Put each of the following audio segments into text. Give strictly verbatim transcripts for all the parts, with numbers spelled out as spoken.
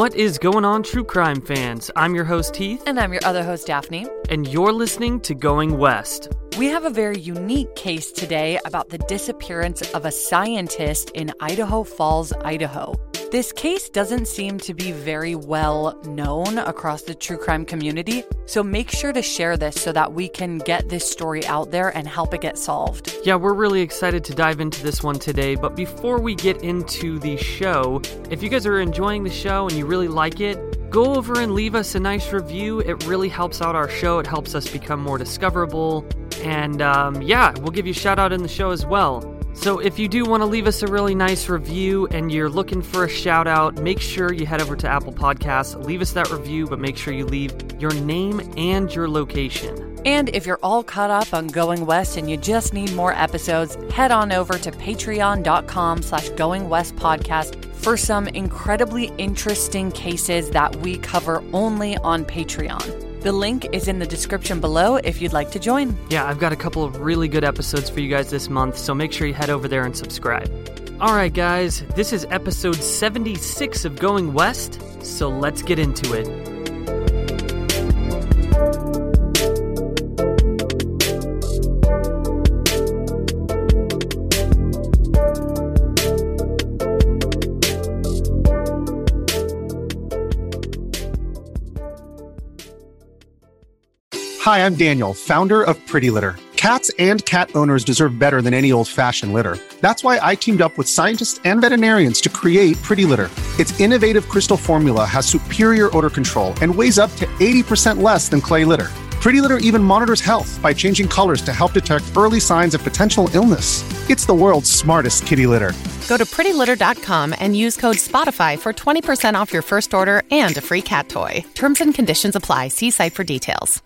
What is going on, true crime fans? I'm your host, Heath. And I'm your other host, Daphne. And you're listening to Going West. We have a very unique case today about the disappearance of a scientist in Idaho Falls, Idaho. This case doesn't seem to be very well known across the true crime community, so make sure to share this so that we can get this story out there and help it get solved. Yeah, we're really excited to dive into this one today, but before we get into the show, if you guys are enjoying the show and you really like it, go over and leave us a nice review. It really helps out our show. It helps us become more discoverable. And um, yeah, we'll give you a shout out in the show as well. So if you do want to leave us a really nice review and you're looking for a shout out, make sure you head over to Apple Podcasts, leave us that review, but make sure you leave your name and your location. And if you're all caught up on Going West and you just need more episodes, head on over to patreon.com slash Going West podcast for some incredibly interesting cases that we cover only on Patreon. The link is in the description below if you'd like to join. Yeah, I've got a couple of really good episodes for you guys this month, so make sure you head over there and subscribe. All right, guys, this is episode seventy-six of Going West, so let's get into it. Hi, I'm Daniel, founder of Pretty Litter. Cats and cat owners deserve better than any old-fashioned litter. That's why I teamed up with scientists and veterinarians to create Pretty Litter. Its innovative crystal formula has superior odor control and weighs up to eighty percent less than clay litter. Pretty Litter even monitors health by changing colors to help detect early signs of potential illness. It's the world's smartest kitty litter. Go to pretty litter dot com and use code SPOTIFY for twenty percent off your first order and a free cat toy. Terms and conditions apply. See site for details.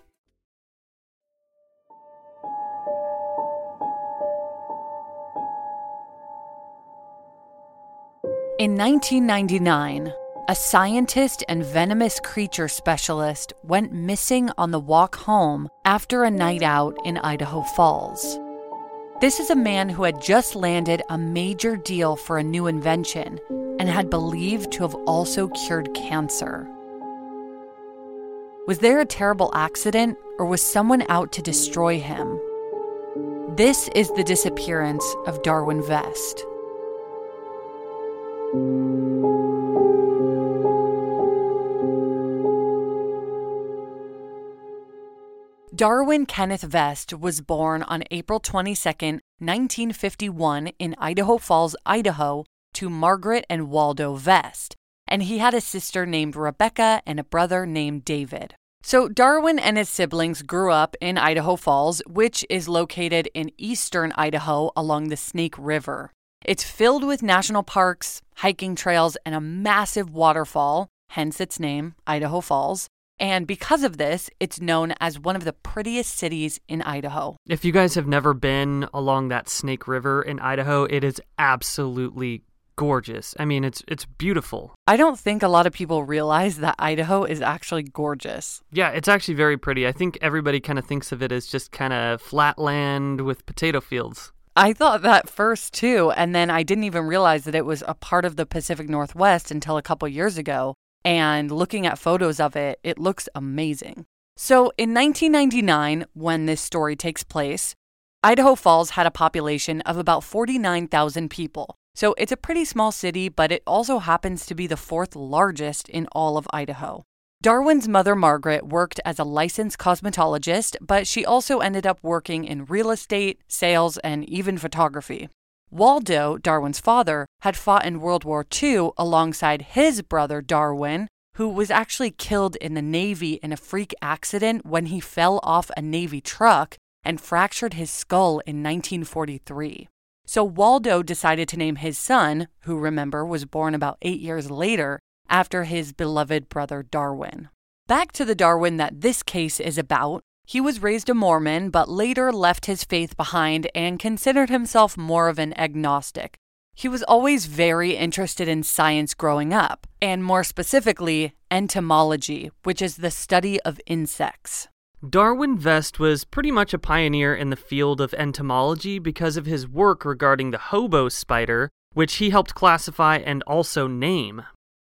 In nineteen ninety-nine, a scientist and venomous creature specialist went missing on the walk home after a night out in Idaho Falls. This is a man who had just landed a major deal for a new invention and had believed to have also cured cancer. Was there a terrible accident, or was someone out to destroy him? This is the disappearance of Darwin Vest. Darwin Kenneth Vest was born on April twenty-second, nineteen fifty-one in Idaho Falls, Idaho, to Margaret and Waldo Vest, and he had a sister named Rebecca and a brother named David. So Darwin and his siblings grew up in Idaho Falls, which is located in eastern Idaho along the Snake River. It's filled with national parks, hiking trails, and a massive waterfall, hence its name, Idaho Falls. And because of this, it's known as one of the prettiest cities in Idaho. If you guys have never been along that Snake River in Idaho, it is absolutely gorgeous. I mean, it's it's beautiful. I don't think a lot of people realize that Idaho is actually gorgeous. Yeah, it's actually very pretty. I think everybody kind of thinks of it as just kind of flat land with potato fields. I thought that first, too, and then I didn't even realize that it was a part of the Pacific Northwest until a couple years ago. And looking at photos of it, it looks amazing. So in nineteen ninety-nine, when this story takes place, Idaho Falls had a population of about forty-nine thousand people. So it's a pretty small city, but it also happens to be the fourth largest in all of Idaho. Darwin's mother, Margaret, worked as a licensed cosmetologist, but she also ended up working in real estate, sales, and even photography. Waldo, Darwin's father, had fought in World War Two alongside his brother Darwin, who was actually killed in the Navy in a freak accident when he fell off a Navy truck and fractured his skull in nineteen forty-three. So Waldo decided to name his son, who remember was born about eight years later, after his beloved brother Darwin. Back to the Darwin that this case is about. He was raised a Mormon, but later left his faith behind and considered himself more of an agnostic. He was always very interested in science growing up, and more specifically, entomology, which is the study of insects. Darwin Vest was pretty much a pioneer in the field of entomology because of his work regarding the hobo spider, which he helped classify and also name.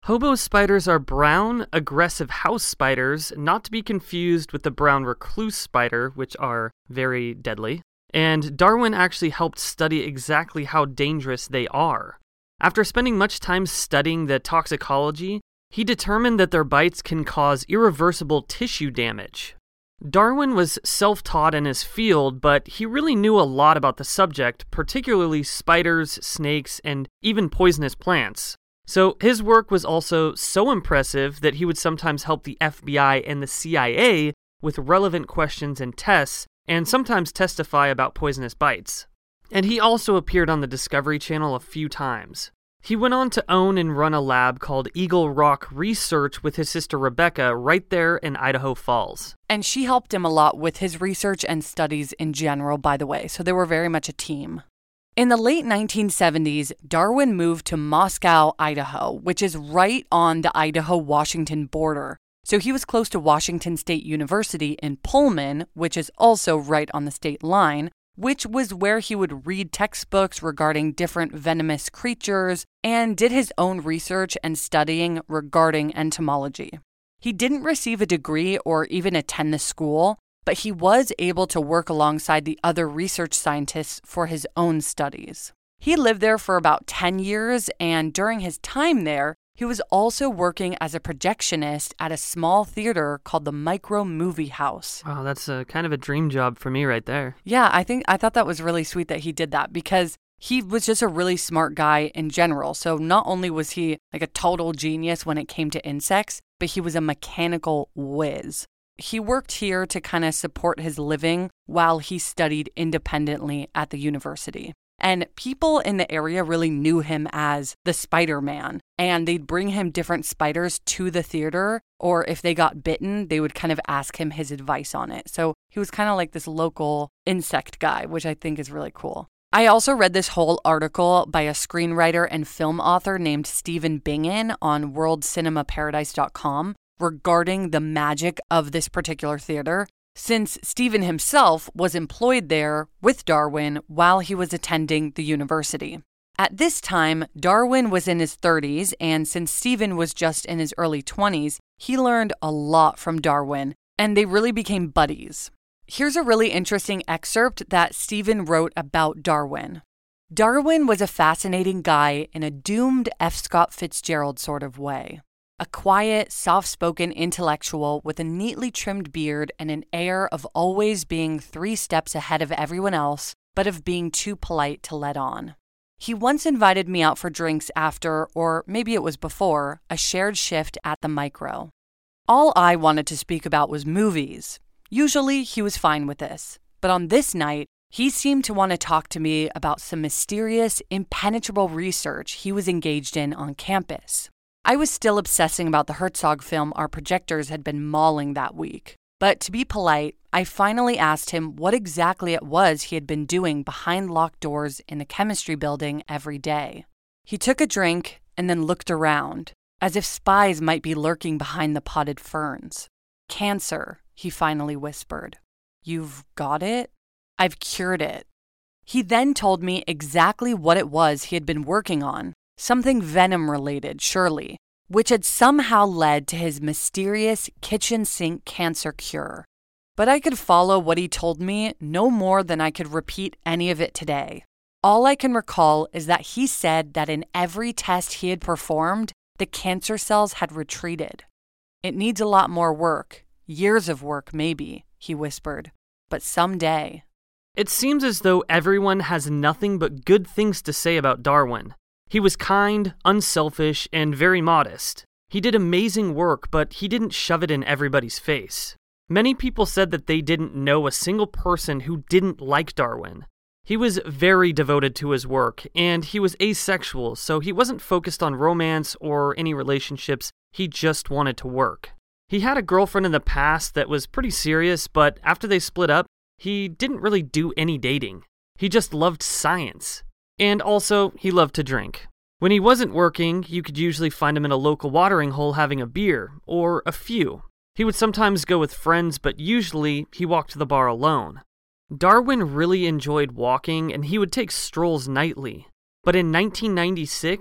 Hobo spiders are brown, aggressive house spiders, not to be confused with the brown recluse spider, which are very deadly. And Darwin actually helped study exactly how dangerous they are. After spending much time studying the toxicology, he determined that their bites can cause irreversible tissue damage. Darwin was self-taught in his field, but he really knew a lot about the subject, particularly spiders, snakes, and even poisonous plants. So his work was also so impressive that he would sometimes help the F B I and the C I A with relevant questions and tests, and sometimes testify about poisonous bites. And he also appeared on the Discovery Channel a few times. He went on to own and run a lab called Eagle Rock Research with his sister Rebecca right there in Idaho Falls. And she helped him a lot with his research and studies in general, by the way, so they were very much a team. In the late nineteen seventies, Darwin moved to Moscow, Idaho, which is right on the Idaho-Washington border. So he was close to Washington State University in Pullman, which is also right on the state line, which was where he would read textbooks regarding different venomous creatures and did his own research and studying regarding entomology. He didn't receive a degree or even attend the school, but he was able to work alongside the other research scientists for his own studies. He lived there for about ten years, and during his time there, he was also working as a projectionist at a small theater called the Micro Movie House. Wow, that's a kind of a dream job for me right there. Yeah, I think I thought that was really sweet that he did that because he was just a really smart guy in general. So not only was he like a total genius when it came to insects, but he was a mechanical whiz. He worked here to kind of support his living while he studied independently at the university. And people in the area really knew him as the Spider-Man, and they'd bring him different spiders to the theater, or if they got bitten, they would kind of ask him his advice on it. So he was kind of like this local insect guy, which I think is really cool. I also read this whole article by a screenwriter and film author named Stephen Bingen on world cinema paradise dot com regarding the magic of this particular theater, since Stephen himself was employed there with Darwin while he was attending the university. At this time, Darwin was in his thirties, and since Stephen was just in his early twenties, he learned a lot from Darwin, and they really became buddies. Here's a really interesting excerpt that Stephen wrote about Darwin. Darwin was a fascinating guy in a doomed F. Scott Fitzgerald sort of way. A quiet, soft-spoken intellectual with a neatly trimmed beard and an air of always being three steps ahead of everyone else, but of being too polite to let on. He once invited me out for drinks after, or maybe it was before, a shared shift at the Micro. All I wanted to speak about was movies. Usually, he was fine with this, but on this night, he seemed to want to talk to me about some mysterious, impenetrable research he was engaged in on campus. I was still obsessing about the Herzog film our projectors had been mauling that week. But to be polite, I finally asked him what exactly it was he had been doing behind locked doors in the chemistry building every day. He took a drink and then looked around, as if spies might be lurking behind the potted ferns. Cancer, he finally whispered. You've got it? I've cured it. He then told me exactly what it was he had been working on. Something venom-related, surely, which had somehow led to his mysterious kitchen sink cancer cure. But I could follow what he told me no more than I could repeat any of it today. All I can recall is that he said that in every test he had performed, the cancer cells had retreated. It needs a lot more work, years of work maybe, he whispered, but someday. It seems as though everyone has nothing but good things to say about Darwin. He was kind, unselfish, and very modest. He did amazing work, but he didn't shove it in everybody's face. Many people said that they didn't know a single person who didn't like Darwin. He was very devoted to his work, and he was asexual, so he wasn't focused on romance or any relationships. He just wanted to work. He had a girlfriend in the past that was pretty serious, but after they split up, he didn't really do any dating. He just loved science. And also, he loved to drink. When he wasn't working, you could usually find him in a local watering hole having a beer, or a few. He would sometimes go with friends, but usually he walked to the bar alone. Darwin really enjoyed walking, and he would take strolls nightly. But in nineteen ninety-six,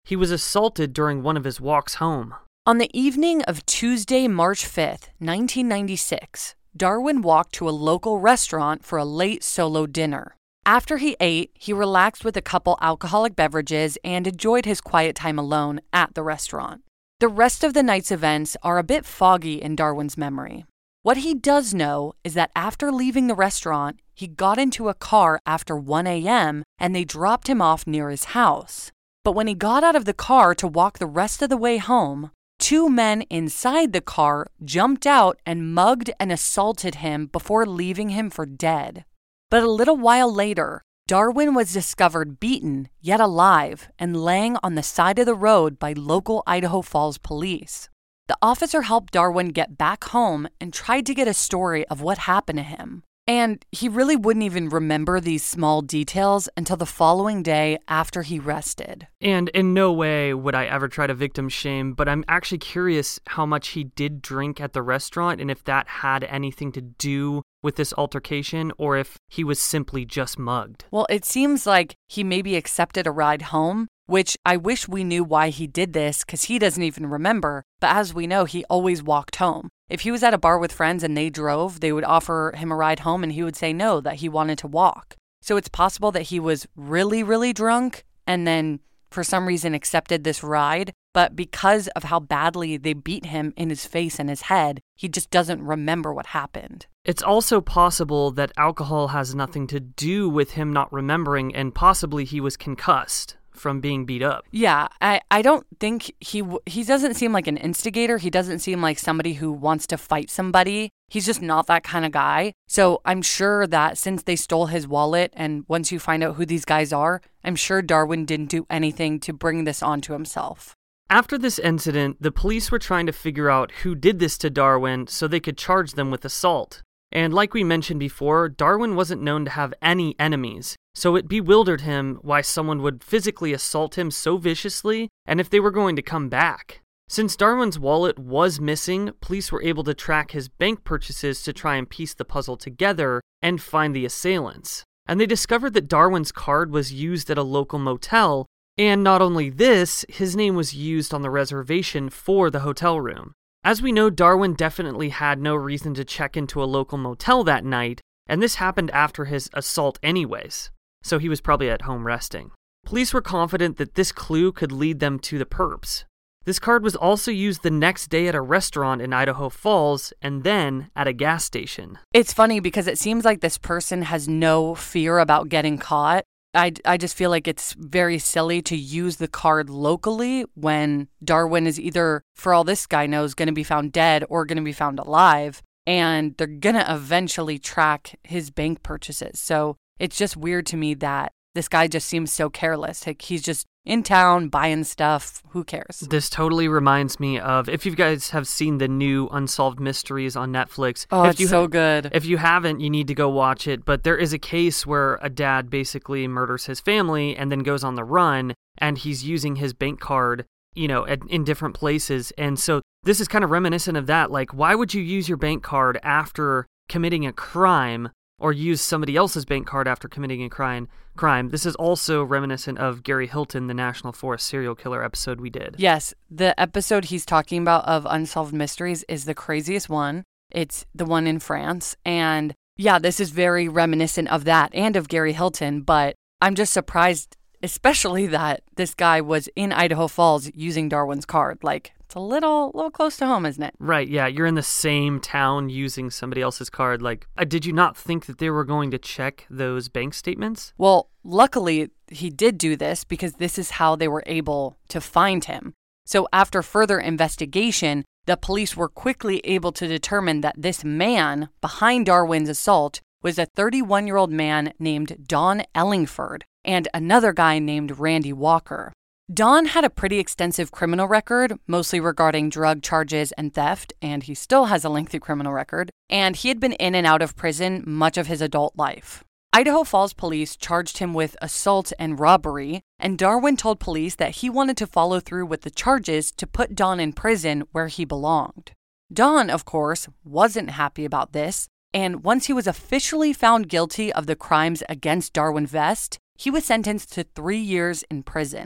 he was assaulted during one of his walks home. On the evening of Tuesday, March fifth, nineteen ninety-six, Darwin walked to a local restaurant for a late solo dinner. After he ate, he relaxed with a couple alcoholic beverages and enjoyed his quiet time alone at the restaurant. The rest of the night's events are a bit foggy in Darwin's memory. What he does know is that after leaving the restaurant, he got into a car after one a.m. and they dropped him off near his house. But when he got out of the car to walk the rest of the way home, two men inside the car jumped out and mugged and assaulted him before leaving him for dead. But a little while later, Darwin was discovered beaten, yet alive, and laying on the side of the road by local Idaho Falls police. The officer helped Darwin get back home and tried to get a story of what happened to him. And he really wouldn't even remember these small details until the following day after he rested. And in no way would I ever try to victim shame, but I'm actually curious how much he did drink at the restaurant and if that had anything to do with this altercation or if he was simply just mugged. Well, it seems like he maybe accepted a ride home, which I wish we knew why he did this because he doesn't even remember. But as we know, he always walked home. If he was at a bar with friends and they drove, they would offer him a ride home and he would say no, that he wanted to walk. So it's possible that he was really, really drunk and then for some reason accepted this ride. But because of how badly they beat him in his face and his head, he just doesn't remember what happened. It's also possible that alcohol has nothing to do with him not remembering and possibly he was concussed from being beat up. Yeah, I, I don't think he w- he doesn't seem like an instigator. He doesn't seem like somebody who wants to fight somebody. He's just not that kind of guy. So I'm sure that since they stole his wallet and once you find out who these guys are, I'm sure Darwin didn't do anything to bring this onto himself. After this incident, the police were trying to figure out who did this to Darwin so they could charge them with assault. And like we mentioned before, Darwin wasn't known to have any enemies, so it bewildered him why someone would physically assault him so viciously and if they were going to come back. Since Darwin's wallet was missing, police were able to track his bank purchases to try and piece the puzzle together and find the assailants. And they discovered that Darwin's card was used at a local motel, and not only this, his name was used on the reservation for the hotel room. As we know, Darwin definitely had no reason to check into a local motel that night, and this happened after his assault anyways, so he was probably at home resting. Police were confident that this clue could lead them to the perps. This card was also used the next day at a restaurant in Idaho Falls and then at a gas station. It's funny because it seems like this person has no fear about getting caught. I, I just feel like it's very silly to use the card locally when Darwin is either, for all this guy knows, going to be found dead or going to be found alive, and they're going to eventually track his bank purchases. So it's just weird to me that this guy just seems so careless. Like he's just in town buying stuff. Who cares? This totally reminds me of, if you guys have seen the new Unsolved Mysteries on Netflix. Oh, if it's you so ha- good. If you haven't, you need to go watch it. But there is a case where a dad basically murders his family and then goes on the run, and he's using his bank card, you know, at, in different places. And so this is kind of reminiscent of that. Like, why would you use your bank card after committing a crime or use somebody else's bank card after committing a crime? Crime. This is also reminiscent of Gary Hilton, the National Forest serial killer episode we did. Yes, the episode he's talking about of Unsolved Mysteries is the craziest one. It's the one in France. And yeah, this is very reminiscent of that and of Gary Hilton. But I'm just surprised, especially that this guy was in Idaho Falls using Darwin's card. Like, it's a little, little close to home, isn't it? Right, yeah. You're in the same town using somebody else's card. Like, uh, did you not think that they were going to check those bank statements? Well, luckily, he did do this because this is how they were able to find him. So after further investigation, the police were quickly able to determine that this man behind Darwin's assault was a thirty-one-year-old man named Don Ellingford and another guy named Randy Walker. Don had a pretty extensive criminal record, mostly regarding drug charges and theft, and he still has a lengthy criminal record, and he had been in and out of prison much of his adult life. Idaho Falls police charged him with assault and robbery, and Darwin told police that he wanted to follow through with the charges to put Don in prison where he belonged. Don, of course, wasn't happy about this, and once he was officially found guilty of the crimes against Darwin Vest, he was sentenced to three years in prison.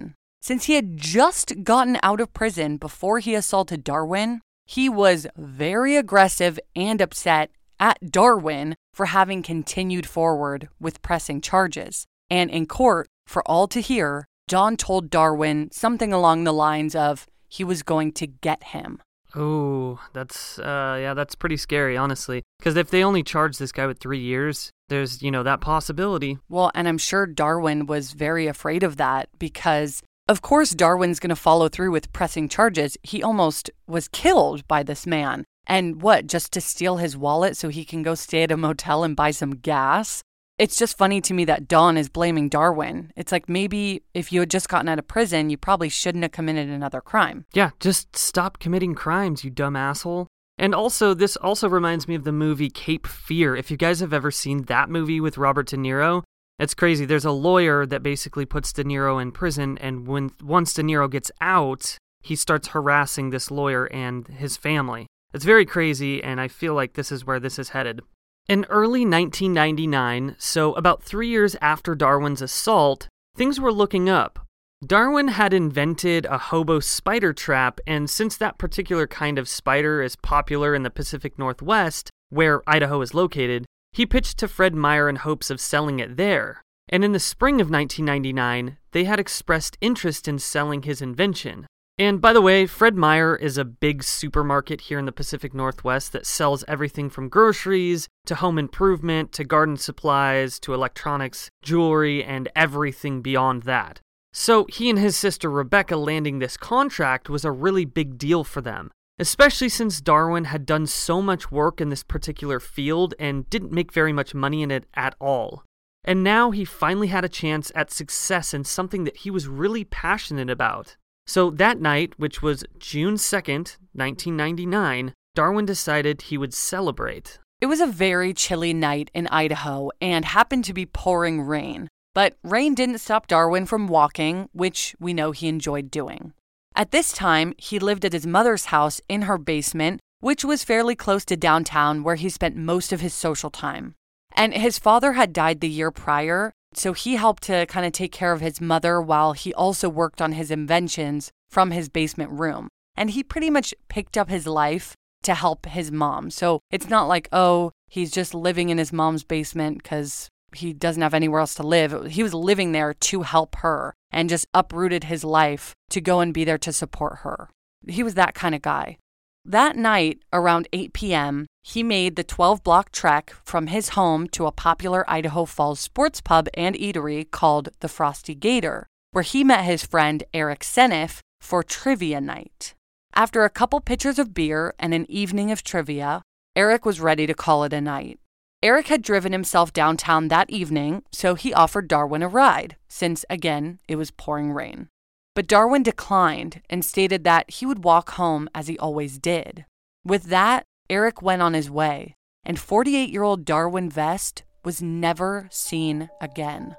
Since he had just gotten out of prison before he assaulted Darwin, he was very aggressive and upset at Darwin for having continued forward with pressing charges. And in court, for all to hear, John told Darwin something along the lines of he was going to get him. Oh, that's, uh, yeah, that's pretty scary, honestly. Because if they only charged this guy with three years, there's, you know, that possibility. Well, and I'm sure Darwin was very afraid of that because, of course, Darwin's going to follow through with pressing charges. He almost was killed by this man. And what, just to steal his wallet so he can go stay at a motel and buy some gas? It's just funny to me that Don is blaming Darwin. It's like maybe if you had just gotten out of prison, you probably shouldn't have committed another crime. Yeah, just stop committing crimes, you dumb asshole. And also, this also reminds me of the movie Cape Fear. If you guys have ever seen that movie with Robert De Niro, it's crazy. There's a lawyer that basically puts De Niro in prison, and when once De Niro gets out, he starts harassing this lawyer and his family. It's very crazy, and I feel like this is where this is headed. In early nineteen ninety-nine, so about three years after Darwin's assault, things were looking up. Darwin had invented a hobo spider trap, and since that particular kind of spider is popular in the Pacific Northwest, where Idaho is located, he pitched to Fred Meyer in hopes of selling it there. And in the spring of nineteen ninety-nine, they had expressed interest in selling his invention. And by the way, Fred Meyer is a big supermarket here in the Pacific Northwest that sells everything from groceries to home improvement to garden supplies to electronics, jewelry, and everything beyond that. So he and his sister Rebecca landing this contract was a really big deal for them, especially since Darwin had done so much work in this particular field and didn't make very much money in it at all. And now he finally had a chance at success in something that he was really passionate about. So that night, which was June second, nineteen ninety-nine, Darwin decided he would celebrate. It was a very chilly night in Idaho and happened to be pouring rain. But rain didn't stop Darwin from walking, which we know he enjoyed doing. At this time, he lived at his mother's house in her basement, which was fairly close to downtown where he spent most of his social time. And his father had died the year prior, so he helped to kind of take care of his mother while he also worked on his inventions from his basement room. And he pretty much picked up his life to help his mom. So it's not like, oh, he's just living in his mom's basement because he doesn't have anywhere else to live. He was living there to help her and just uprooted his life to go and be there to support her. He was that kind of guy. That night, around eight p.m., he made the twelve-block trek from his home to a popular Idaho Falls sports pub and eatery called the Frosty Gator, where he met his friend Eric Seneff for trivia night. After a couple pitchers of beer and an evening of trivia, Eric was ready to call it a night. Eric had driven himself downtown that evening, so he offered Darwin a ride, since, again, it was pouring rain. But Darwin declined and stated that he would walk home as he always did. With that, Eric went on his way, and forty-eight-year-old Darwin Vest was never seen again.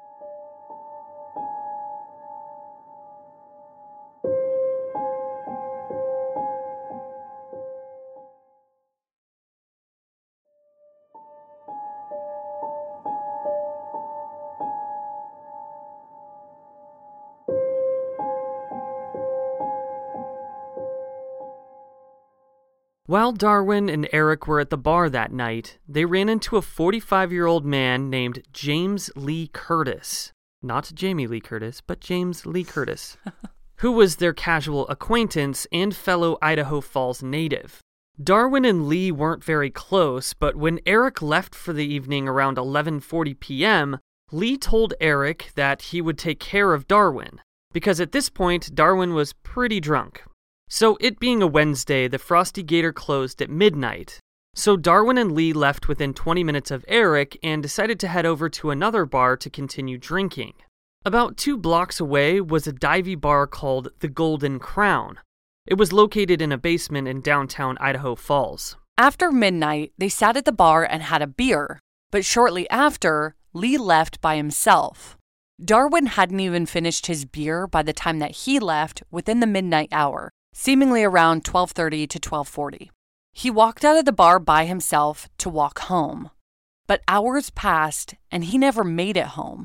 While Darwin and Eric were at the bar that night, they ran into a forty-five-year-old man named James Lee Curtis. Not Jamie Lee Curtis, but James Lee Curtis, who was their casual acquaintance and fellow Idaho Falls native. Darwin and Lee weren't very close, but when Eric left for the evening around eleven forty p.m., Lee told Eric that he would take care of Darwin, because at this point, Darwin was pretty drunk. So it being a Wednesday, the Frosty Gator closed at midnight. So Darwin and Lee left within twenty minutes of Eric and decided to head over to another bar to continue drinking. About two blocks away was a divey bar called the Golden Crown. It was located in a basement in downtown Idaho Falls. After midnight, they sat at the bar and had a beer, but shortly after, Lee left by himself. Darwin hadn't even finished his beer by the time that he left within the midnight hour, seemingly around twelve thirty to twelve forty. He walked out of the bar by himself to walk home. But hours passed and he never made it home.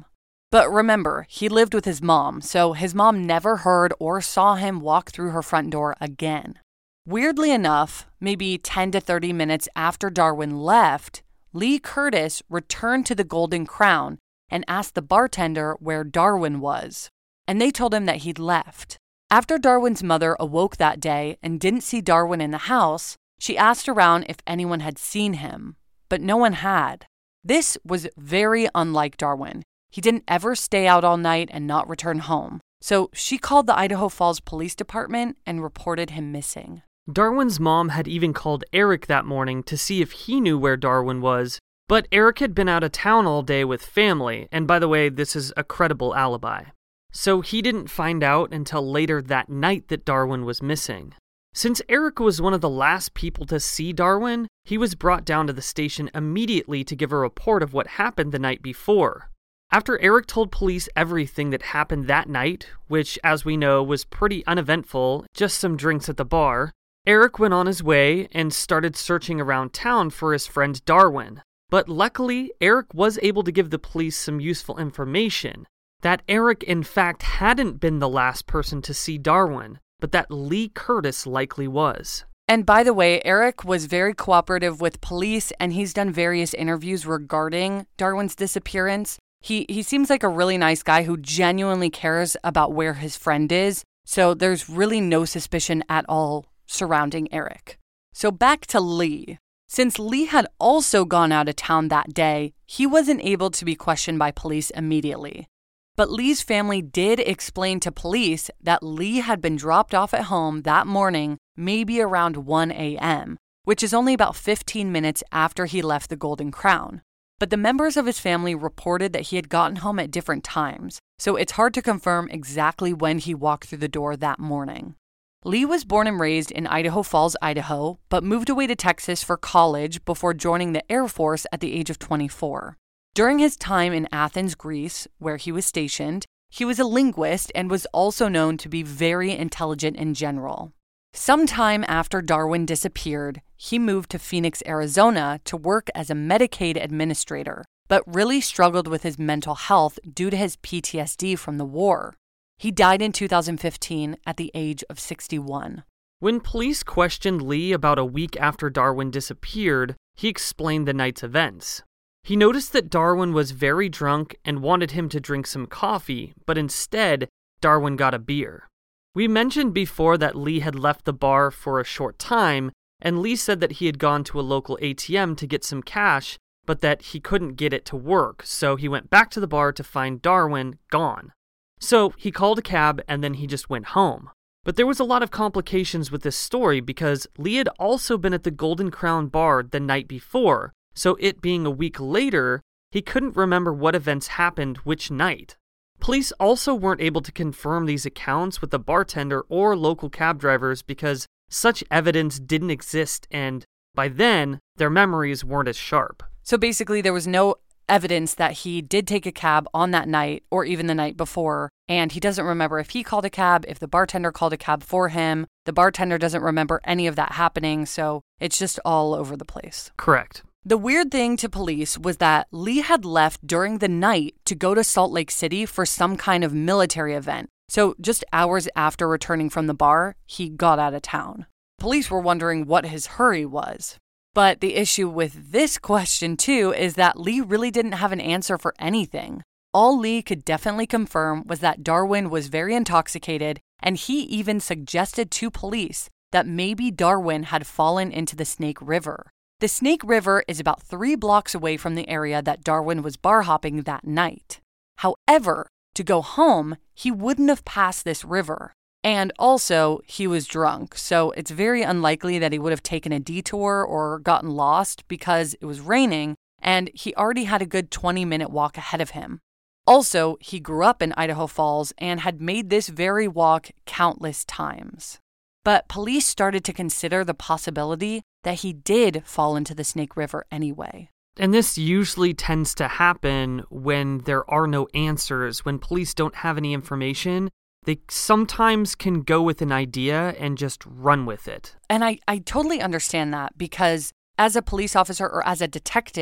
But remember, he lived with his mom, so his mom never heard or saw him walk through her front door again. Weirdly enough, maybe ten to thirty minutes after Darwin left, Lee Curtis returned to the Golden Crown and asked the bartender where Darwin was. And they told him that he'd left. After Darwin's mother awoke that day and didn't see Darwin in the house, she asked around if anyone had seen him, but no one had. This was very unlike Darwin. He didn't ever stay out all night and not return home. So she called the Idaho Falls Police Department and reported him missing. Darwin's mom had even called Eric that morning to see if he knew where Darwin was, but Eric had been out of town all day with family, and by the way, this is a credible alibi. So he didn't find out until later that night that Darwin was missing. Since Eric was one of the last people to see Darwin, he was brought down to the station immediately to give a report of what happened the night before. After Eric told police everything that happened that night, which, as we know, was pretty uneventful, just some drinks at the bar, Eric went on his way and started searching around town for his friend Darwin. But luckily, Eric was able to give the police some useful information. That Eric, in fact, hadn't been the last person to see Darwin, but that Lee Curtis likely was. And by the way, Eric was very cooperative with police, and he's done various interviews regarding Darwin's disappearance. He he seems like a really nice guy who genuinely cares about where his friend is, so there's really no suspicion at all surrounding Eric. So back to Lee. Since Lee had also gone out of town that day, he wasn't able to be questioned by police immediately. But Lee's family did explain to police that Lee had been dropped off at home that morning, maybe around one a.m., which is only about fifteen minutes after he left the Golden Crown. But the members of his family reported that he had gotten home at different times, so it's hard to confirm exactly when he walked through the door that morning. Lee was born and raised in Idaho Falls, Idaho, but moved away to Texas for college before joining the Air Force at the age of twenty-four. During his time in Athens, Greece, where he was stationed, he was a linguist and was also known to be very intelligent in general. Sometime after Darwin disappeared, he moved to Phoenix, Arizona to work as a Medicaid administrator, but really struggled with his mental health due to his P T S D from the war. He died in two thousand fifteen at the age of sixty-one. When police questioned Lee about a week after Darwin disappeared, he explained the night's events. He noticed that Darwin was very drunk and wanted him to drink some coffee, but instead, Darwin got a beer. We mentioned before that Lee had left the bar for a short time, and Lee said that he had gone to a local A T M to get some cash, but that he couldn't get it to work, so he went back to the bar to find Darwin gone. So he called a cab and then he just went home. But there was a lot of complications with this story because Lee had also been at the Golden Crown bar the night before, so it being a week later, he couldn't remember what events happened which night. Police also weren't able to confirm these accounts with the bartender or local cab drivers because such evidence didn't exist, and by then, their memories weren't as sharp. So basically, there was no evidence that he did take a cab on that night or even the night before, and he doesn't remember if he called a cab, if the bartender called a cab for him. The bartender doesn't remember any of that happening, so it's just all over the place. Correct. The weird thing to police was that Lee had left during the night to go to Salt Lake City for some kind of military event. So just hours after returning from the bar, he got out of town. Police were wondering what his hurry was. But the issue with this question, too, is that Lee really didn't have an answer for anything. All Lee could definitely confirm was that Darwin was very intoxicated, and he even suggested to police that maybe Darwin had fallen into the Snake River. The Snake River is about three blocks away from the area that Darwin was bar hopping that night. However, to go home, he wouldn't have passed this river. And also, he was drunk, so it's very unlikely that he would have taken a detour or gotten lost because it was raining, and he already had a good twenty-minute walk ahead of him. Also, he grew up in Idaho Falls and had made this very walk countless times. But police started to consider the possibility that he did fall into the Snake River anyway. And this usually tends to happen when there are no answers, when police don't have any information. They sometimes can go with an idea and just run with it. And I, I totally understand that because as a police officer or as a detective,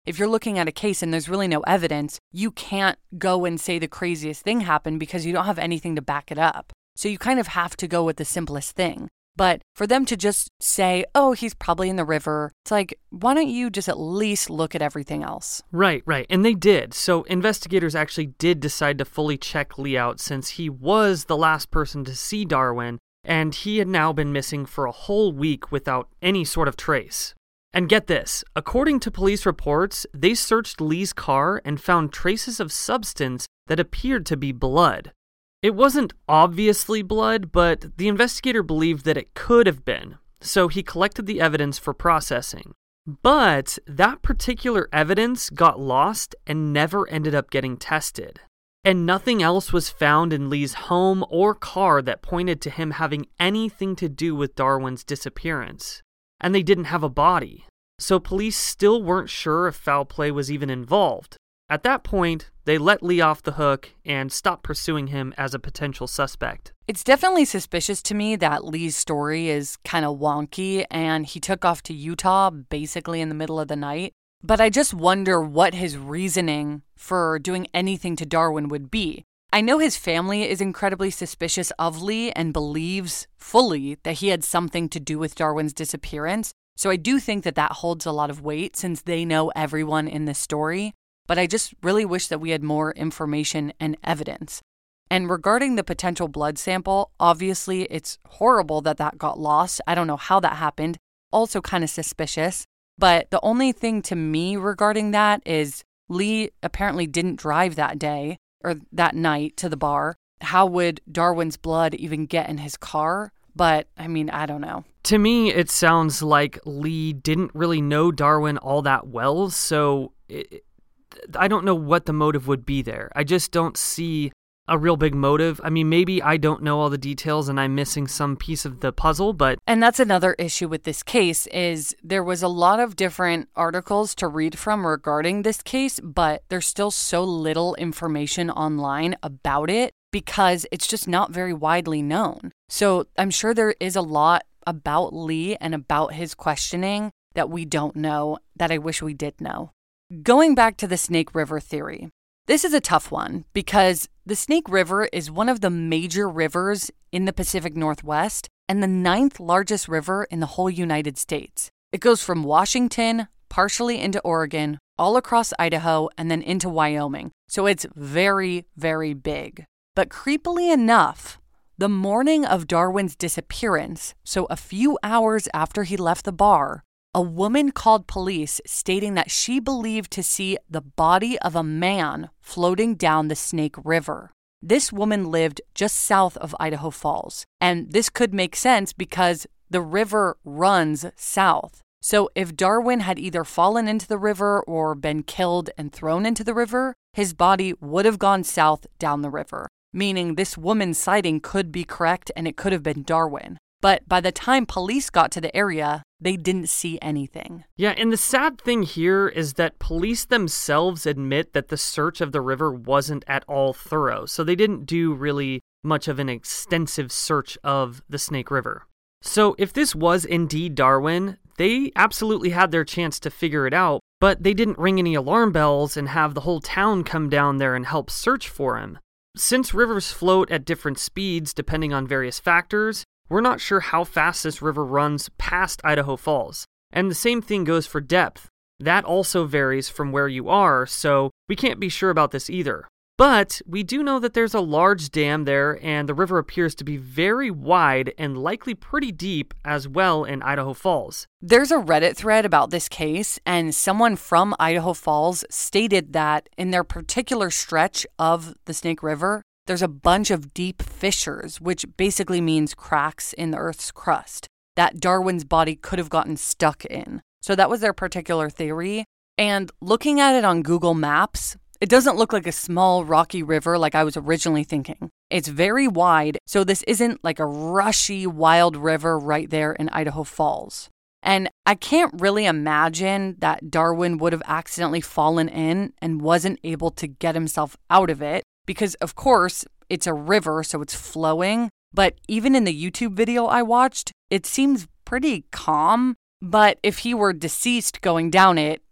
if you're looking at a case and there's really no evidence, you can't go and say the craziest thing happened because you don't have anything to back it up. So you kind of have to go with the simplest thing. But for them to just say, oh, he's probably in the river, it's like, why don't you just at least look at everything else? Right, right. And they did. So investigators actually did decide to fully check Lee out since he was the last person to see Darwin, and he had now been missing for a whole week without any sort of trace. And get this, according to police reports, they searched Lee's car and found traces of substance that appeared to be blood. It wasn't obviously blood, but the investigator believed that it could have been, so he collected the evidence for processing. But that particular evidence got lost and never ended up getting tested. And nothing else was found in Lee's home or car that pointed to him having anything to do with Darwin's disappearance. And they didn't have a body, so police still weren't sure if foul play was even involved. At that point, they let Lee off the hook and stopped pursuing him as a potential suspect. It's definitely suspicious to me that Lee's story is kind of wonky and he took off to Utah basically in the middle of the night. But I just wonder what his reasoning for doing anything to Darwin would be. I know his family is incredibly suspicious of Lee and believes fully that he had something to do with Darwin's disappearance. So I do think that that holds a lot of weight since they know everyone in this story. But I just really wish that we had more information and evidence. And regarding the potential blood sample, obviously it's horrible that that got lost. I don't know how that happened. Also kind of suspicious. But the only thing to me regarding that is Lee apparently didn't drive that day or that night to the bar. How would Darwin's blood even get in his car? But, I mean, I don't know. To me, it sounds like Lee didn't really know Darwin all that well, so it, I don't know what the motive would be there. I just don't see a real big motive. I mean, maybe I don't know all the details and I'm missing some piece of the puzzle, but... And that's another issue with this case is there was a lot of different articles to read from regarding this case, but there's still so little information online about it because it's just not very widely known. So I'm sure there is a lot about Lee and about his questioning that we don't know that I wish we did know. Going back to the Snake River theory, this is a tough one because the Snake River is one of the major rivers in the Pacific Northwest and the ninth largest river in the whole United States. It goes from Washington, partially into Oregon, all across Idaho, and then into Wyoming. So it's very, very big. But creepily enough, the morning of Darwin's disappearance, so a few hours after he left the bar, a woman called police stating that she believed to see the body of a man floating down the Snake River. This woman lived just south of Idaho Falls, and this could make sense because the river runs south. So if Darwin had either fallen into the river or been killed and thrown into the river, his body would have gone south down the river, meaning this woman's sighting could be correct and it could have been Darwin. But by the time police got to the area, they didn't see anything. Yeah, and the sad thing here is that police themselves admit that the search of the river wasn't at all thorough, so they didn't do really much of an extensive search of the Snake River. So if this was indeed Darwin, they absolutely had their chance to figure it out, but they didn't ring any alarm bells and have the whole town come down there and help search for him. Since rivers float at different speeds depending on various factors, we're not sure how fast this river runs past Idaho Falls. And the same thing goes for depth. That also varies from where you are, so we can't be sure about this either. But we do know that there's a large dam there, and the river appears to be very wide and likely pretty deep as well in Idaho Falls. There's a Reddit thread about this case, and someone from Idaho Falls stated that in their particular stretch of the Snake River, there's a bunch of deep fissures, which basically means cracks in the Earth's crust, that Darwin's body could have gotten stuck in. So that was their particular theory. And looking at it on Google Maps, it doesn't look like a small rocky river like I was originally thinking. It's very wide, so this isn't like a rushy, wild river right there in Idaho Falls. And I can't really imagine that Darwin would have accidentally fallen in and wasn't able to get himself out of it. Because, of course, it's a river, so it's flowing. But even in the YouTube video I watched, it seems pretty calm. But if he were deceased going down it,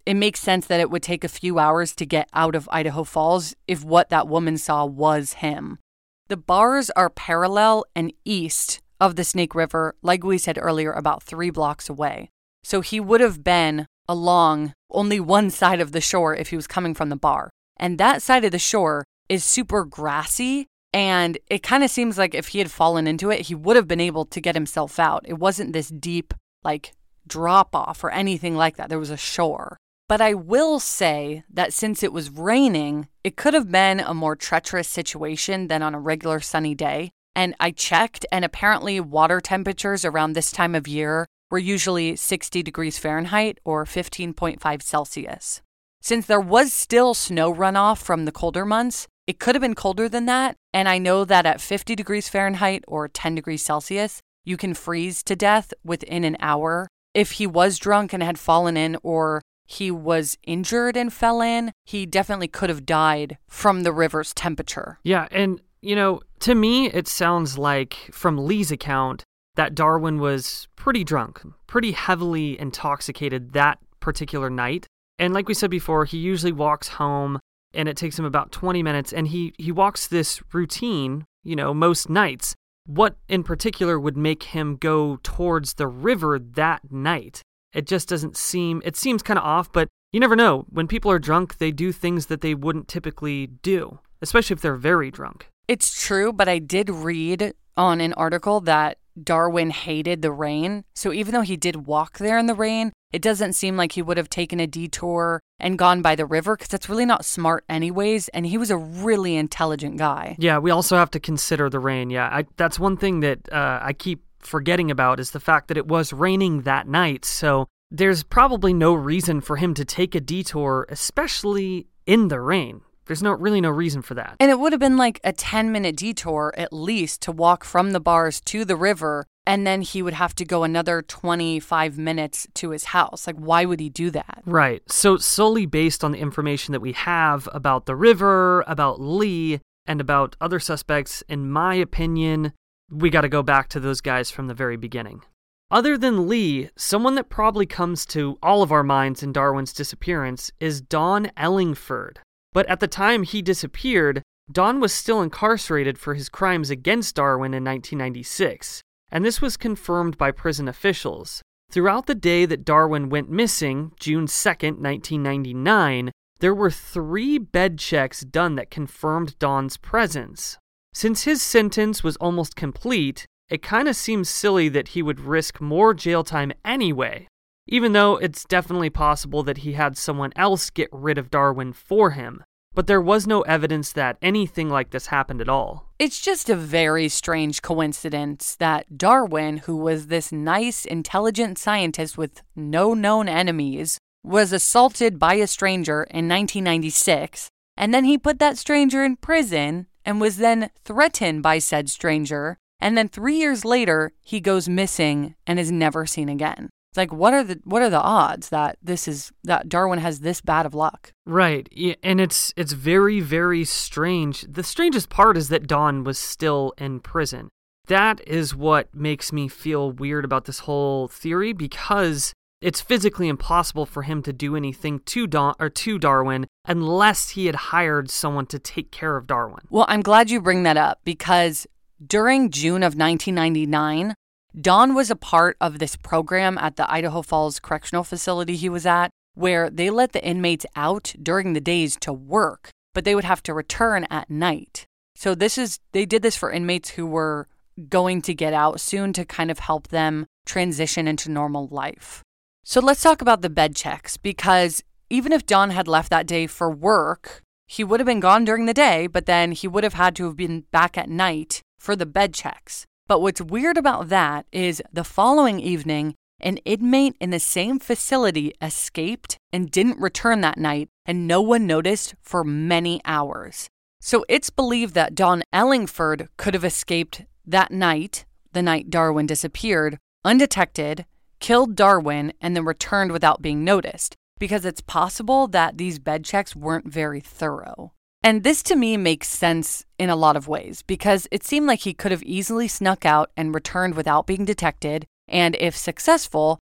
it makes sense that it would take a few hours to get out of Idaho Falls if what that woman saw was him. The bars are parallel and east of the Snake River, like we said earlier, about three blocks away. So he would have been along only one side of the shore if he was coming from the bar. And that side of the shore is super grassy, and it kind of seems like if he had fallen into it, he would have been able to get himself out. It wasn't this deep, like, drop-off or anything like that. There was a shore. But I will say that since it was raining, it could have been a more treacherous situation than on a regular sunny day. And I checked, and apparently water temperatures around this time of year were usually sixty degrees Fahrenheit or fifteen point five Celsius. Since there was still snow runoff from the colder months, it could have been colder than that. And I know that at fifty degrees Fahrenheit or ten degrees Celsius, you can freeze to death within an hour. If he was drunk and had fallen in, or he was injured and fell in, he definitely could have died from the river's temperature. Yeah, and, you know, to me, it sounds like, from Lee's account, that Darwin was pretty drunk, pretty heavily intoxicated that particular night. And like we said before, he usually walks home, and it takes him about twenty minutes, and he, he walks this routine, you know, most nights. What in particular would make him go towards the river that night? It just doesn't seem, it seems kind of off, but you never know. When people are drunk, they do things that they wouldn't typically do, especially if they're very drunk. It's true, but I did read on an article that Darwin hated the rain. So even though he did walk there in the rain, it doesn't seem like he would have taken a detour and gone by the river, because that's really not smart anyways, and he was a really intelligent guy. Yeah, we also have to consider the rain. Yeah, I, that's one thing that uh, I keep forgetting about, is the fact that it was raining that night, so there's probably no reason for him to take a detour, especially in the rain. There's no really no reason for that. And it would have been like a ten-minute detour at least to walk from the bars to the river, and then he would have to go another twenty-five minutes to his house. Like, why would he do that? Right. So solely based on the information that we have about the river, about Lee, and about other suspects, in my opinion, we got to go back to those guys from the very beginning. Other than Lee, someone that probably comes to all of our minds in Darwin's disappearance is Don Ellingford. But at the time he disappeared, Don was still incarcerated for his crimes against Darwin in nineteen ninety-six, and this was confirmed by prison officials. Throughout the day that Darwin went missing, June second, nineteen ninety-nine, there were three bed checks done that confirmed Don's presence. Since his sentence was almost complete, it kind of seems silly that he would risk more jail time anyway, even though it's definitely possible that he had someone else get rid of Darwin for him. But there was no evidence that anything like this happened at all. It's just a very strange coincidence that Darwin, who was this nice, intelligent scientist with no known enemies, was assaulted by a stranger in nineteen ninety-six, and then he put that stranger in prison and was then threatened by said stranger, and then three years later, he goes missing and is never seen again. It's like, what are the what are the odds that this is that Darwin has this bad of luck? Right, yeah, and it's it's very, very strange. The strangest part is that Don was still in prison. That is what makes me feel weird about this whole theory, because it's physically impossible for him to do anything to Don or to Darwin unless he had hired someone to take care of Darwin. Well, I'm glad you bring that up, because during June of nineteen ninety-nine, Don was a part of this program at the Idaho Falls Correctional Facility he was at, where they let the inmates out during the days to work, but they would have to return at night. So this is they did this for inmates who were going to get out soon to kind of help them transition into normal life. So let's talk about the bed checks, because even if Don had left that day for work, he would have been gone during the day, but then he would have had to have been back at night for the bed checks. But what's weird about that is the following evening, an inmate in the same facility escaped and didn't return that night, and no one noticed for many hours. So it's believed that Don Ellingford could have escaped that night, the night Darwin disappeared, undetected, killed Darwin, and then returned without being noticed, because it's possible that these bed checks weren't very thorough. And this to me makes sense in a lot of ways, because it seemed like he could have easily snuck out and returned without being detected, and if successful,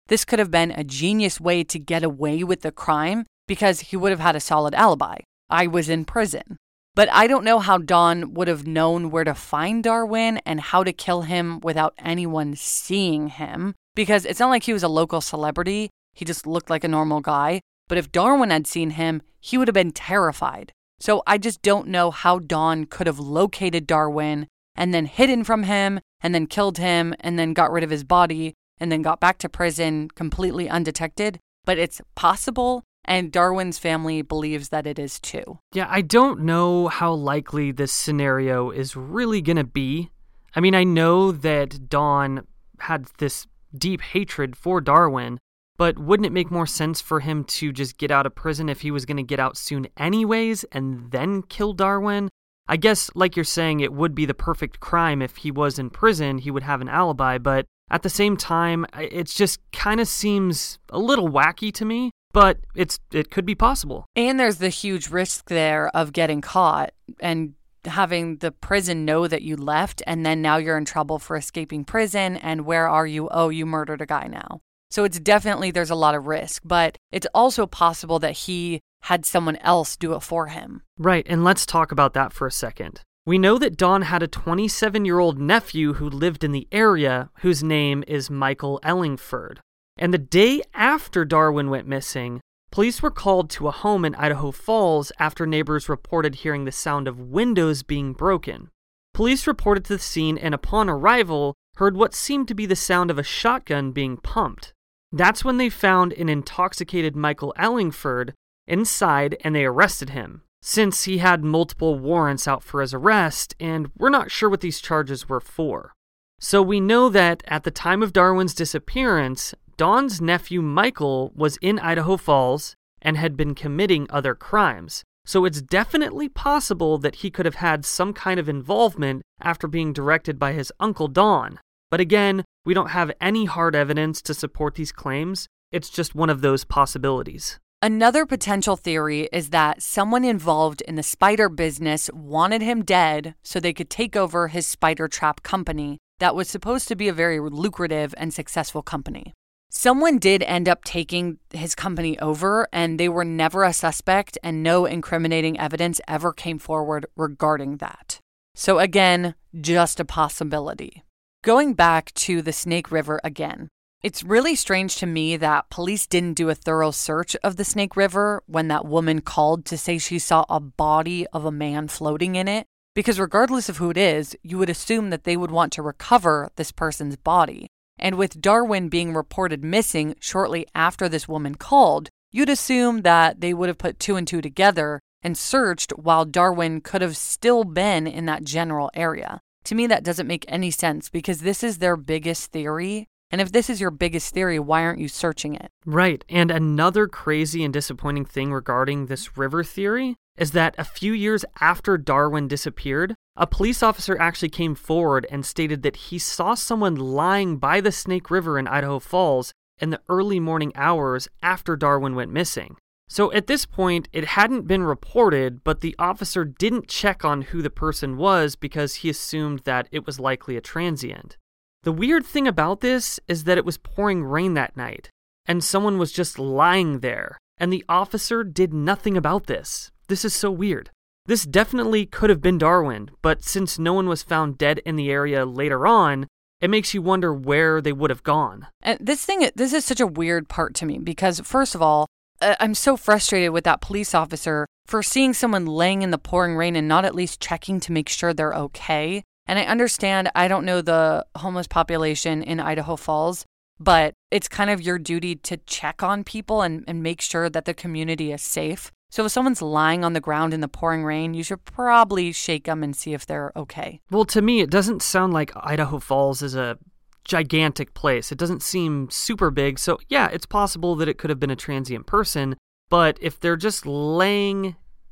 this could have been a genius way to get away with the crime because he would have had a solid alibi. I was in prison. But I don't know how Don would have known where to find Darwin and how to kill him without anyone seeing him, because it's not like he was a local celebrity. He just looked like a normal guy. But if Darwin had seen him, he would have been terrified. So I just don't know how Don could have located Darwin and then hidden from him and then killed him and then got rid of his body and then got back to prison completely undetected. But it's possible. And Darwin's family believes that it is too. Yeah, I don't know how likely this scenario is really going to be. I mean, I know that Don had this deep hatred for Darwin, but wouldn't it make more sense for him to just get out of prison if he was going to get out soon anyways and then kill Darwin? I guess, like you're saying, it would be the perfect crime if he was in prison, he would have an alibi, but at the same time, it just kind of seems a little wacky to me. But it's it could be possible. And there's the huge risk there of getting caught and having the prison know that you left, and then now you're in trouble for escaping prison, and where are you? Oh, you murdered a guy now. So it's definitely, there's a lot of risk, but it's also possible that he had someone else do it for him. Right, and let's talk about that for a second. We know that Don had a twenty-seven-year-old nephew who lived in the area, whose name is Michael Ellingford. And the day after Darwin went missing, police were called to a home in Idaho Falls after neighbors reported hearing the sound of windows being broken. Police reported to the scene and upon arrival, heard what seemed to be the sound of a shotgun being pumped. That's when they found an intoxicated Michael Ellingford inside and they arrested him, since he had multiple warrants out for his arrest and we're not sure what these charges were for. So we know that at the time of Darwin's disappearance, Don's nephew Michael was in Idaho Falls and had been committing other crimes. So it's definitely possible that he could have had some kind of involvement after being directed by his uncle Don. But again, we don't have any hard evidence to support these claims. It's just one of those possibilities. Another potential theory is that someone involved in the spider business wanted him dead so they could take over his spider trap company that was supposed to be a very lucrative and successful company. Someone did end up taking his company over, and they were never a suspect, and no incriminating evidence ever came forward regarding that. So again, just a possibility. Going back to the Snake River again, it's really strange to me that police didn't do a thorough search of the Snake River when that woman called to say she saw a body of a man floating in it, because regardless of who it is, you would assume that they would want to recover this person's body. And with Darwin being reported missing shortly after this woman called, you'd assume that they would have put two and two together and searched while Darwin could have still been in that general area. To me, that doesn't make any sense because this is their biggest theory. And if this is your biggest theory, why aren't you searching it? Right. And another crazy and disappointing thing regarding this river theory is that a few years after Darwin disappeared, a police officer actually came forward and stated that he saw someone lying by the Snake River in Idaho Falls in the early morning hours after Darwin went missing. So at this point, it hadn't been reported, but the officer didn't check on who the person was because he assumed that it was likely a transient. The weird thing about this is that it was pouring rain that night, and someone was just lying there, and the officer did nothing about this. This is so weird. This definitely could have been Darwin, but since no one was found dead in the area later on, it makes you wonder where they would have gone. And this thing, this is such a weird part to me because, first of all, I'm so frustrated with that police officer for seeing someone laying in the pouring rain and not at least checking to make sure they're okay. And I understand, I don't know the homeless population in Idaho Falls, but it's kind of your duty to check on people and, and make sure that the community is safe. So if someone's lying on the ground in the pouring rain, you should probably shake them and see if they're okay. Well, to me, it doesn't sound like Idaho Falls is a gigantic place. It doesn't seem super big. So yeah, it's possible that it could have been a transient person. But if they're just laying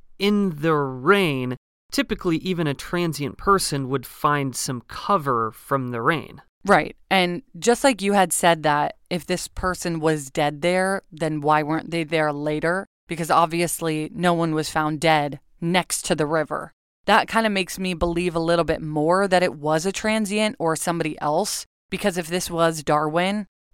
in the rain, typically even a transient person would find some cover from the rain. Right. And just like you had said that if this person was dead there, then why weren't they there later? Because obviously no one was found dead next to the river. That kind of makes me believe a little bit more that it was a transient or somebody else. Because if this was Darwin,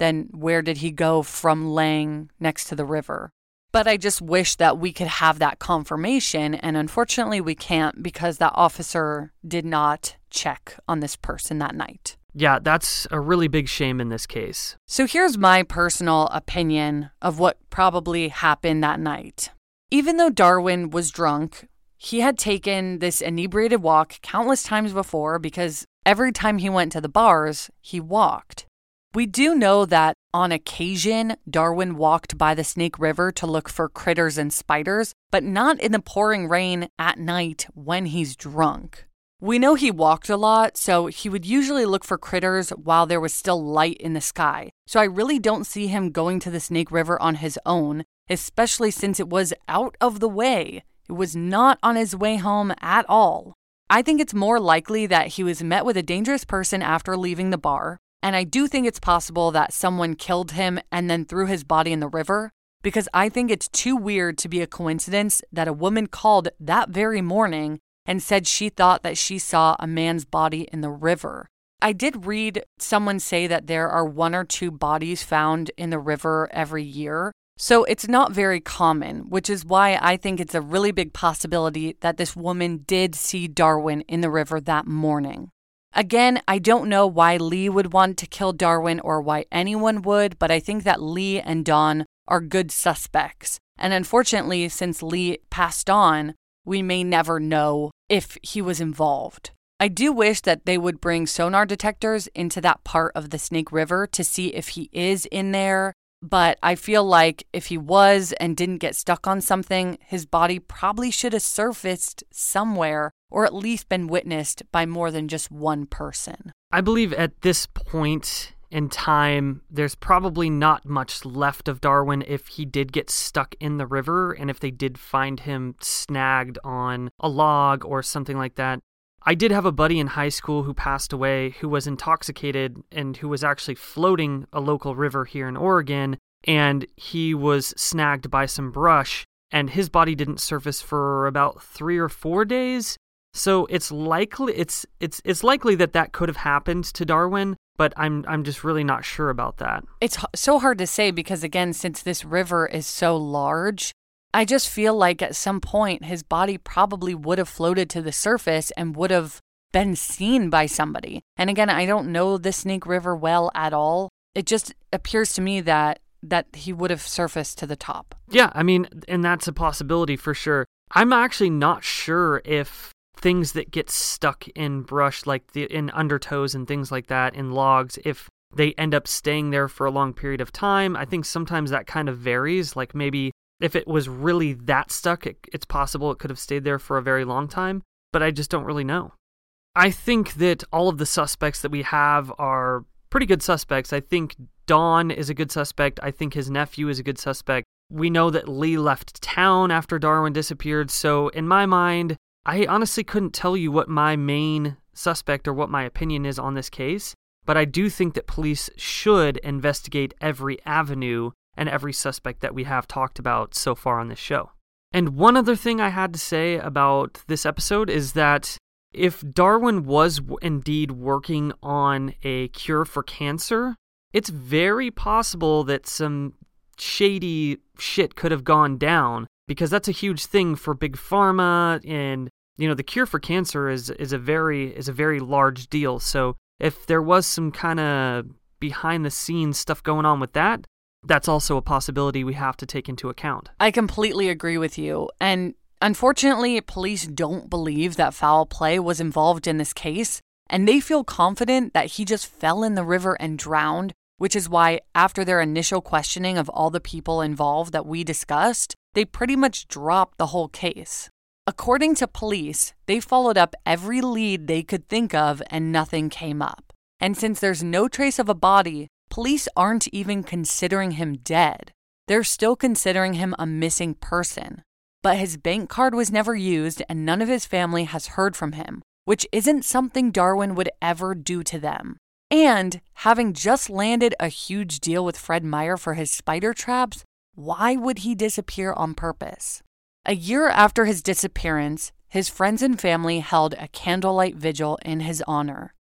then where did he go from laying next to the river? But I just wish that we could have that confirmation, and unfortunately we can't because that officer did not check on this person that night. Yeah, that's a really big shame in this case. So here's my personal opinion of what probably happened that night. Even though Darwin was drunk, he had taken this inebriated walk countless times before because every time he went to the bars, he walked. We do know that on occasion, Darwin walked by the Snake River to look for critters and spiders, but not in the pouring rain at night when he's drunk. We know he walked a lot, so he would usually look for critters while there was still light in the sky. So I really don't see him going to the Snake River on his own, especially since it was out of the way. It was not on his way home at all. I think it's more likely that he was met with a dangerous person after leaving the bar. And I do think it's possible that someone killed him and then threw his body in the river, because I think it's too weird to be a coincidence that a woman called that very morning and said she thought that she saw a man's body in the river. I did read someone say that there are one or two bodies found in the river every year, so it's not very common, which is why I think it's a really big possibility that this woman did see Darwin in the river that morning. Again, I don't know why Lee would want to kill Darwin or why anyone would, but I think that Lee and Dawn are good suspects. And unfortunately, since Lee passed on, we may never know if he was involved. I do wish that they would bring sonar detectors into that part of the Snake River to see if he is in there, but I feel like if he was and didn't get stuck on something, his body probably should have surfaced somewhere or at least been witnessed by more than just one person. I believe at this point in time, there's probably not much left of Darwin if he did get stuck in the river and if they did find him snagged on a log or something like that. I did have a buddy in high school who passed away who was intoxicated and who was actually floating a local river here in Oregon, and he was snagged by some brush, and his body didn't surface for about three or four days. So it's likely it's it's it's likely that that could have happened to Darwin, but I'm I'm just really not sure about that. It's so hard to say because, again, since this river is so large, I just feel like at some point his body probably would have floated to the surface and would have been seen by somebody. And again, I don't know the Snake River well at all. It just appears to me that that he would have surfaced to the top. Yeah, I mean, and that's a possibility for sure. I'm actually not sure if things that get stuck in brush, like the in undertows and things like that, in logs, if they end up staying there for a long period of time. I think sometimes that kind of varies. Like maybe if it was really that stuck, it, it's possible it could have stayed there for a very long time, but I just don't really know. I think that all of the suspects that we have are pretty good suspects. I think Dawn is a good suspect. I think his nephew is a good suspect. We know that Lee left town after Darwin disappeared, so in my mind, I honestly couldn't tell you what my main suspect or what my opinion is on this case, but I do think that police should investigate every avenue and every suspect that we have talked about so far on this show. And one other thing I had to say about this episode is that if Darwin was indeed working on a cure for cancer, it's very possible that some shady shit could have gone down, because that's a huge thing for Big Pharma, and you know the cure for cancer is is a very is a very large deal. So if there was some kind of behind the scenes stuff going on with that, that's also a possibility we have to take into account. I completely agree with you. And unfortunately, police don't believe that foul play was involved in this case, and they feel confident that he just fell in the river and drowned, which is why after their initial questioning of all the people involved that we discussed, they pretty much dropped the whole case. According to police, they followed up every lead they could think of and nothing came up. And since there's no trace of a body, police aren't even considering him dead. They're still considering him a missing person. But his bank card was never used and none of his family has heard from him, which isn't something Darwin would ever do to them. And having just landed a huge deal with Fred Meyer for his spider traps, why would he disappear on purpose? A year after his disappearance, his friends and family held a candlelight vigil in his honor.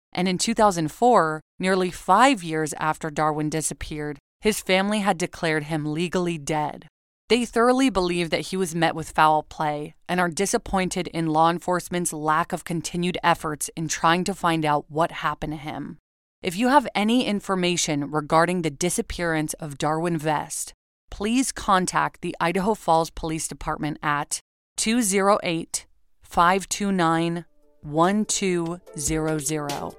And in two thousand four, nearly five years after Darwin disappeared, his family had declared him legally dead. They thoroughly believe that he was met with foul play and are disappointed in law enforcement's lack of continued efforts in trying to find out what happened to him. If you have any information regarding the disappearance of Darwin Vest, please contact the Idaho Falls Police Department at two oh eight, five two nine, one two zero zero.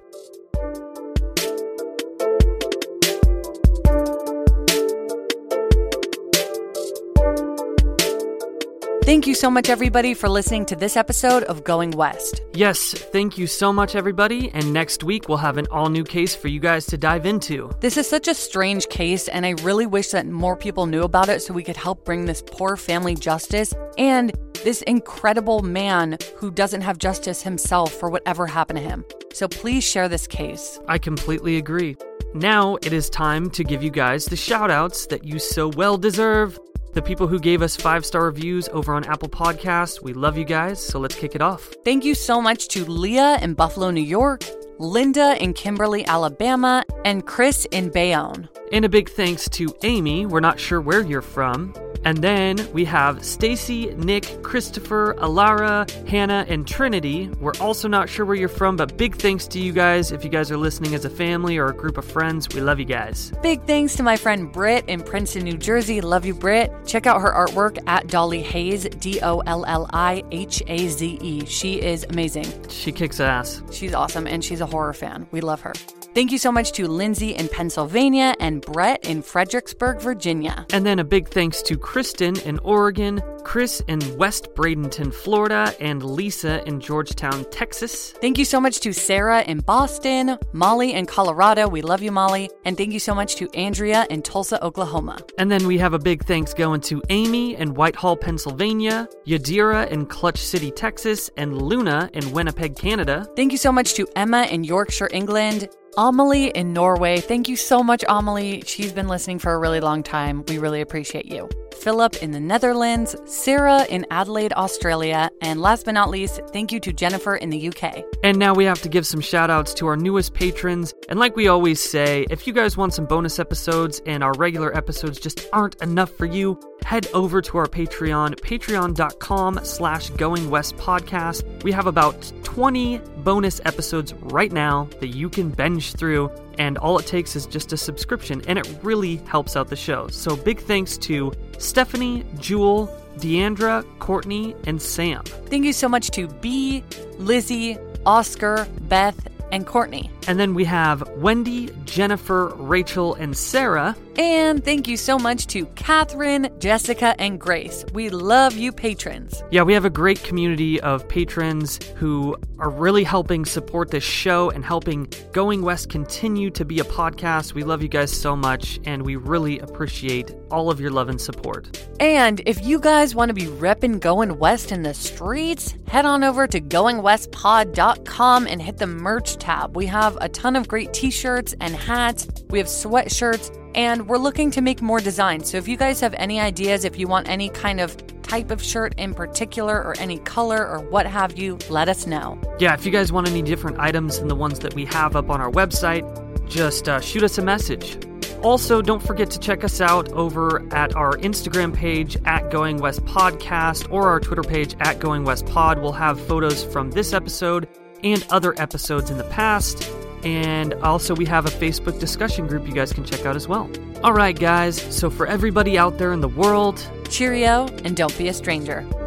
Thank you so much, everybody, for listening to this episode of Going West. Yes, thank you so much, everybody. And next week, we'll have an all-new case for you guys to dive into. This is such a strange case, and I really wish that more people knew about it so we could help bring this poor family justice and this incredible man who doesn't have justice himself for whatever happened to him. So please share this case. I completely agree. Now it is time to give you guys the shout-outs that you so well deserve. The people who gave us five-star reviews over on Apple Podcasts, we love you guys, so let's kick it off. Thank you so much to Leah in Buffalo, New York, Linda in Kimberly, Alabama, and Chris in Bayonne. And a big thanks to Amy, we're not sure where you're from. And then we have Stacy, Nick, Christopher, Alara, Hannah, and Trinity. We're also not sure where you're from, but big thanks to you guys. If you guys are listening as a family or a group of friends, we love you guys. Big thanks to my friend Britt in Princeton, New Jersey. Love you, Britt. Check out her artwork at Dolly Haze, D O L L I H A Z E. She is amazing. She kicks ass. She's awesome, and she's a horror fan. We love her. Thank you so much to Lindsay in Pennsylvania and Brett in Fredericksburg, Virginia. And then a big thanks to Kristen in Oregon, Chris in West Bradenton, Florida, and Lisa in Georgetown, Texas. Thank you so much to Sarah in Boston, Molly in Colorado. We love you, Molly. And thank you so much to Andrea in Tulsa, Oklahoma. And then we have a big thanks going to Amy in Whitehall, Pennsylvania, Yadira in Clutch City, Texas, and Luna in Winnipeg, Canada. Thank you so much to Emma in Yorkshire, England, Amelie in Norway. Thank you so much, Amelie. She's been listening for a really long time. We really appreciate you. Philip in the Netherlands, Sarah in Adelaide, Australia, and last but not least, thank you to Jennifer in the U K. And now we have to give some shout outs to our newest patrons. And like we always say, if you guys want some bonus episodes and our regular episodes just aren't enough for you, head over to our Patreon, patreon.com slash Going West Podcast. We have about twenty bonus episodes right now that you can binge through, and all it takes is just a subscription, and it really helps out the show. So big thanks to Stephanie, Jewel, Deandra, Courtney, and Sam. Thank you so much to B, Lizzie, Oscar, Beth, and Courtney. And then we have Wendy, Jennifer, Rachel, and Sarah. And thank you so much to Catherine, Jessica, and Grace. We love you, patrons. Yeah, we have a great community of patrons who are really helping support this show and helping Going West continue to be a podcast. We love you guys so much, and we really appreciate all of your love and support. And if you guys want to be repping Going West in the streets, head on over to going west pod dot com and hit the merch tab. We have a ton of great t-shirts and hats. We have sweatshirts, and we're looking to make more designs. So if you guys have any ideas, if you want any kind of type of shirt in particular or any color or what have you, let us know. Yeah, if you guys want any different items than the ones that we have up on our website, just uh, shoot us a message. Also, don't forget to check us out over at our Instagram page at Going West Podcast or our Twitter page at Going West Pod. We'll have photos from this episode and other episodes in the past. And also we have a Facebook discussion group you guys can check out as well. All right, guys. So for everybody out there in the world, cheerio and don't be a stranger.